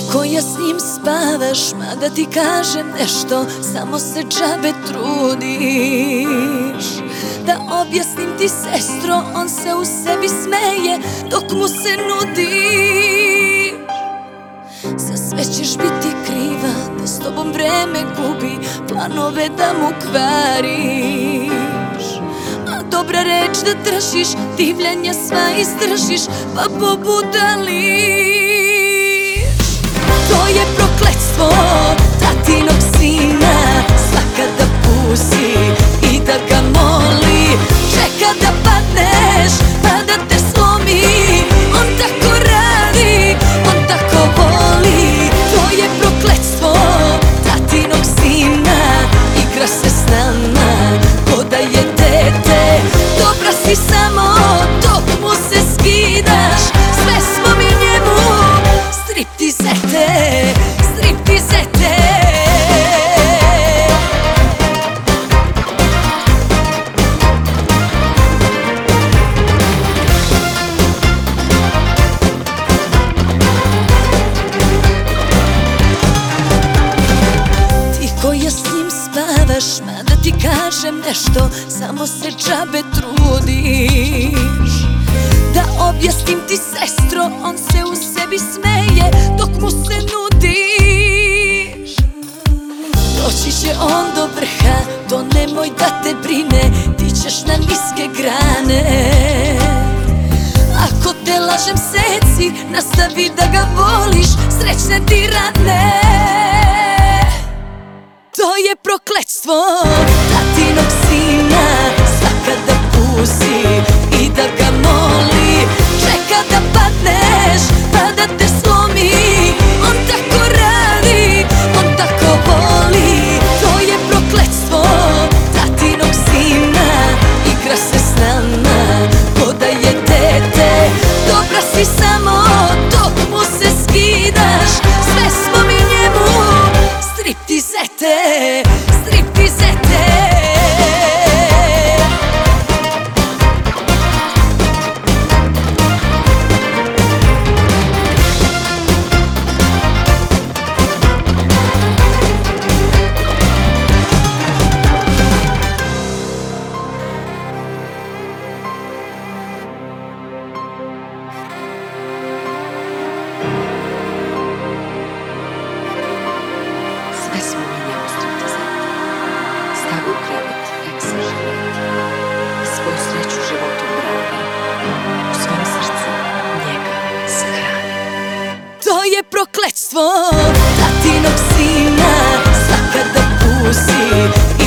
koja s njim spavaš, mada ti kažem nešto, samo se džabe trudiš. Da objasnim ti, sestro, on se u sebi smeje dok mu se nudiš. Za sve ćeš biti kriva, da s tobom vreme gubi, planove da mu kvariš. A dobra reč da držiš, divljanja sva izdržiš, pa pobudališ. To je prokletstvo tatinog sina, svaka da pusi i da ga moli. Čeka da padneš pa da te slomi, on tako radi, on tako voli. To je prokletstvo tatinog sina, igra se s nama ko da je dete. Dobra si samo dok mu se skidaš, sve smo mi njemu striptizete, striptizete. Ti koja s njim spavaš, mada ti kažem nešto, samo se džabe trudiš. Da objasnim ti, sestro, on se u sebi smeje dok mu se nudiš. Doći će on do vrha, to nemoj da te brine, ti ćeš na niske grane. Ako te lažem seci, nastavi da ga voliš, srećne ti rane. To je prokletstvo tatinog sina, svaka da pusi i da ga moli. Čeka da padneš pa da te slomi, on tako radi, on tako voli. To je prokletstvo tatinog sina, igra se s nama ko da je dete. Dobra si samo dok mu se skidaš, sve smo mi njemu striptizete, striptizete. Sve smo mi njemu striptizeti. Stavi u krevet, nek se živeti i svoju sreću životu brani. U svom srcu njega sahrani. To je prokletstvo tatinog sina, svaka da pusi